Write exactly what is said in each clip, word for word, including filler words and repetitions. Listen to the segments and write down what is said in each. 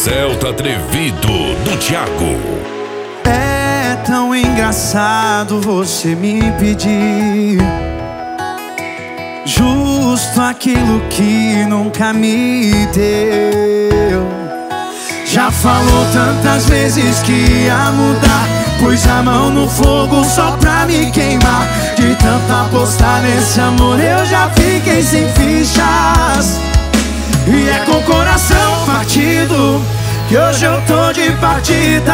Celta Atrevido do Thiago. É tão engraçado você me pedir justo aquilo que nunca me deu. Já falou tantas vezes que ia mudar, pus a mão no fogo só pra me queimar. De tanto apostar nesse amor eu já fiquei sem fichas. E é com o coração partido que hoje eu tô de partida.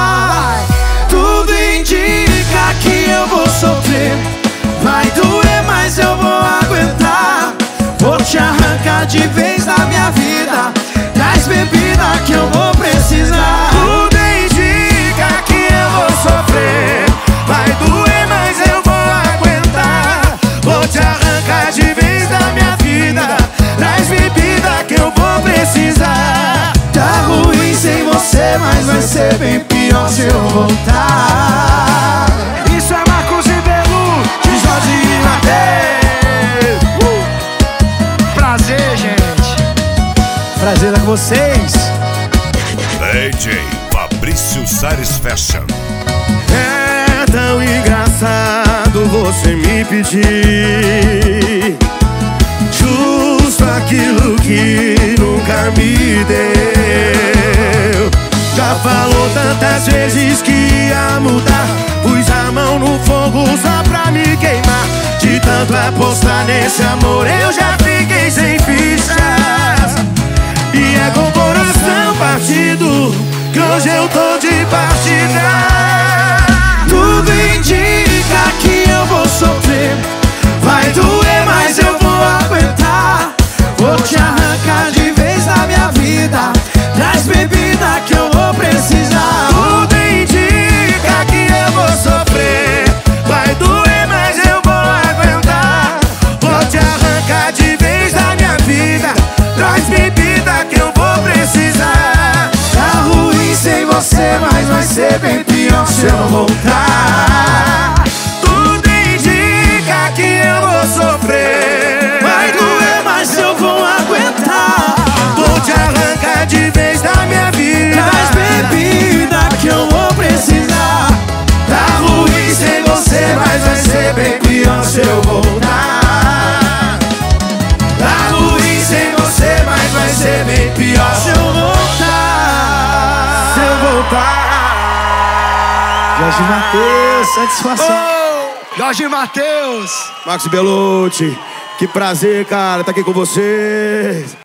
Tudo indica que eu vou sofrer, vai doer, mas eu vou aguentar. Vou te arrancar de vez da minha vida, traz bebida que eu vou precisar. Tudo indica que eu vou sofrer, vai doer, mas eu vou aguentar. Vou te arrancar de vez da minha vida, traz bebida que eu vou precisar. Tá ruim sem você, mas vai ser bem pior se eu voltar. Isso é Marcos e Belu, De Jorge e Mateus. uh! Prazer, gente. Prazer é com vocês. D J Fabrício Sares Fashion. É tão engraçado você me pedir justo aquilo que nunca me deu. Já falou tantas vezes que ia mudar, pus a mão no fogo só pra me queimar. De tanto apostar nesse amor eu já fiquei sem fichas. E é com o coração partido que hoje eu tô de partida. Tudo indica que eu vou sofrer, vai doer, mas eu vou aguentar. Vou te arrancar de vez da minha vida, traz bebida que eu vou precisar. Tudo indica que eu vou sofrer, vai doer, mas eu vou aguentar. Vou te arrancar de vez da minha vida, traz bebida que eu vou precisar. Tá ruim sem você, mas vai ser bem pior se eu voltar. Tudo indica que eu vou sofrer, Vai doer, mas eu vou aguentar. vou te arrancar de vez da minha vida, Traz bebida que eu vou precisar. Tá ruim sem você, mas vai ser bem pior se eu voltar. Tá ruim sem você, mas vai ser bem pior se eu voltar. se eu voltar. Jorge Mateus, satisfação. Oh, Jorge Mateus, Marcos Belucci, que prazer, cara, tá aqui com vocês.